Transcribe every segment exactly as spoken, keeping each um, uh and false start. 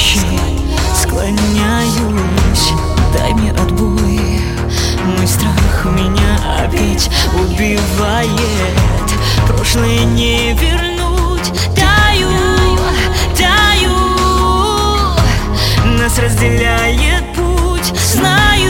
чаще склоняюсь. Дай мне отбой, мой страх меня опять убивает. Прошлое не вернуть, таю, таю. Нас разделяет путь, знаю.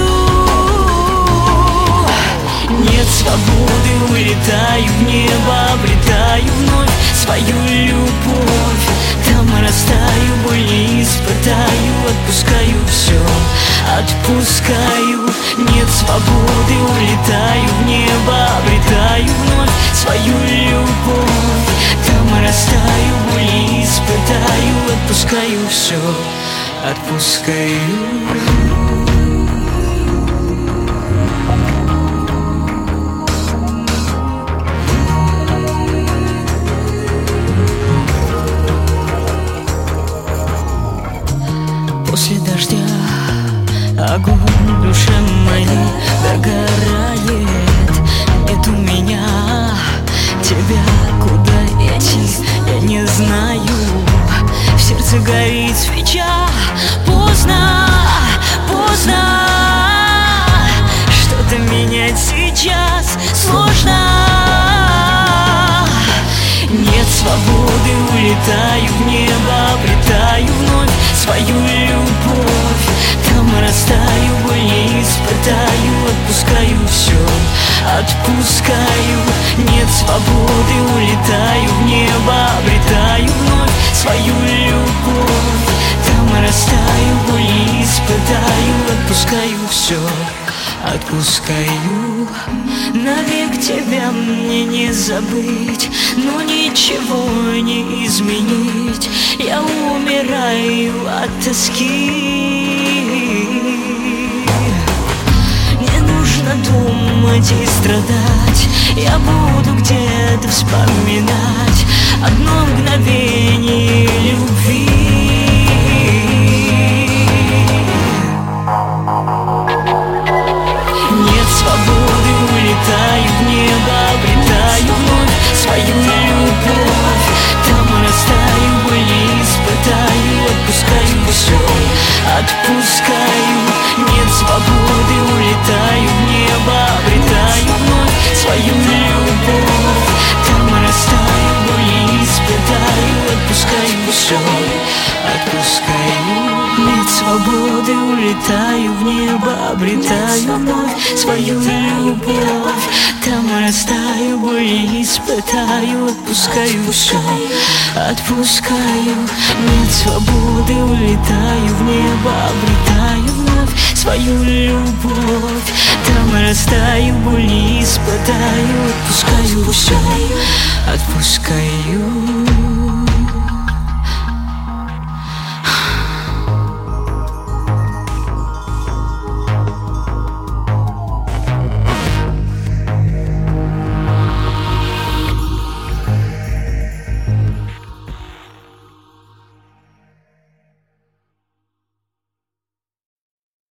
Нет свободы, улетаю в небо, обретаю вновь свою любовь. Там растаю, боль не испытаю, отпускаю все, отпускаю. Нет свободы, улетаю в небо, обретаю вновь свою любовь. Там растаю, боль не испытаю, отпускаю все, отпускаю. После дождя огонь в душе моей догорает. Нет у меня тебя, куда идти, я не знаю. В сердце горит свеча, поздно, поздно. Что-то менять сейчас сложно. Нет свободы, улетаю в небо, обретаю вновь свою любовь. Там растаю, боль не испытаю, отпускаю все, отпускаю. Нет свободы, улетаю в небо, обретаю вновь свою любовь. Там растаю, боль не испытаю, отпускаю все, отпускаю. Навек тебя мне не забыть, но ничего не изменить. Я умираю от тоски. Не нужно думать и страдать, я буду где-то вспоминать одно мгновение любви. Нет свободы, улетаю в небо, обретаю вновь свою любовь. Там растаю, боль не испытаю, отпускаю все, отпускаю. Нет свободы, улетаю в небо, обретаю вновь свою любовь. Там растаю, боль не испытаю, отпускаю все, отпускаю. Нет свободы, улетаю в небо, обретаю вновь свою любовь. Там растаю, боль не испытаю, отпускаю все, отпускаю. Нет свободы, улетаю в небо, обретаю вновь свою любовь. Там растаю, боль не испытаю, отпускаю все, отпускаю.